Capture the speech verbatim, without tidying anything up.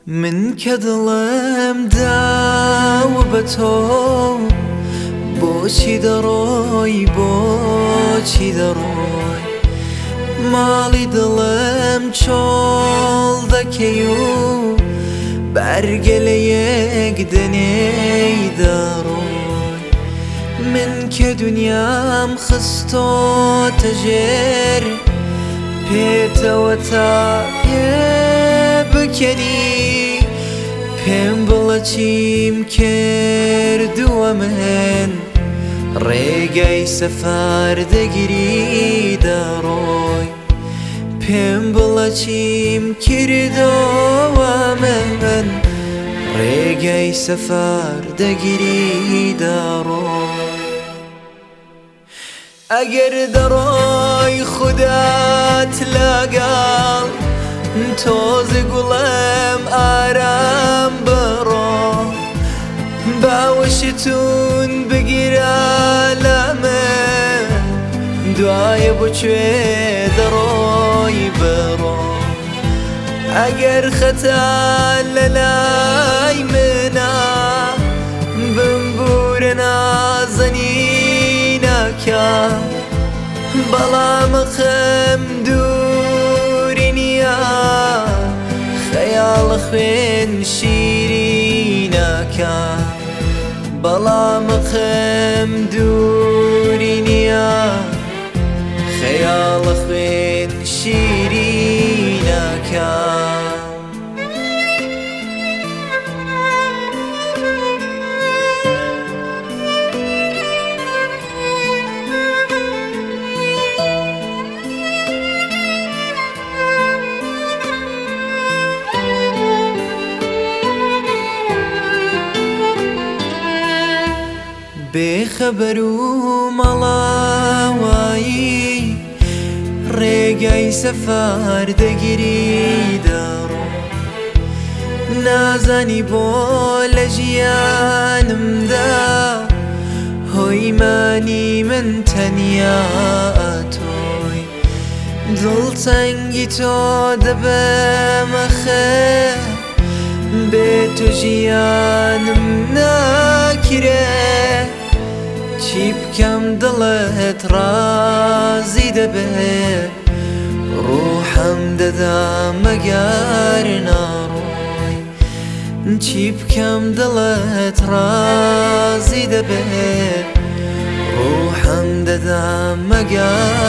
من کدڵم داوە بە تۆ بۆچی دەڕۆی بۆچی دەڕۆی ماڵی دڵم چۆڵ دەکەی و بەرگە لە یەک دنێی دەڕۆی من کە دونیام خستۆتە ژێر پێتەوە تا پێ بکەنی پێم بڵە چیم کردووە من ڕێگای سەفار دەگیری دەڕۆی پێم بڵە چیم کردووە من ڕێگای سەفار دەگیری دەڕۆی ئەگەر دەڕۆی خودات لەگەڵ تۆزە گوڵم ئارام بڕۆ باوەشتون بگیرە لە من دوایە بۆکوێ دەڕۆی بڕۆ ئەگەر خەتا لە لای منە بمبورە نازەنینەکە بەڵام خەم دووری نییە خەیاڵە خوێن شیرینەکە بەڵام خەم دووری نییە خەیاڵە خوێن شیرینەکە بێخەبەر و مەڵاوایی ڕێگای سەفار دەگیری دەڕۆ نازانی بۆ لە ژیانمدا هۆیمانی من تەنیا تۆی دڵتەنگی تۆ دەبەمەخە بێ تۆ ژیانم ناکرێ چی بکەم دڵت ڕازی دەبێت ڕوحم دەدا مەگەر ناڕۆی چی بکەم دڵت ڕازی دەبێت ڕوحم دەدا مەگەر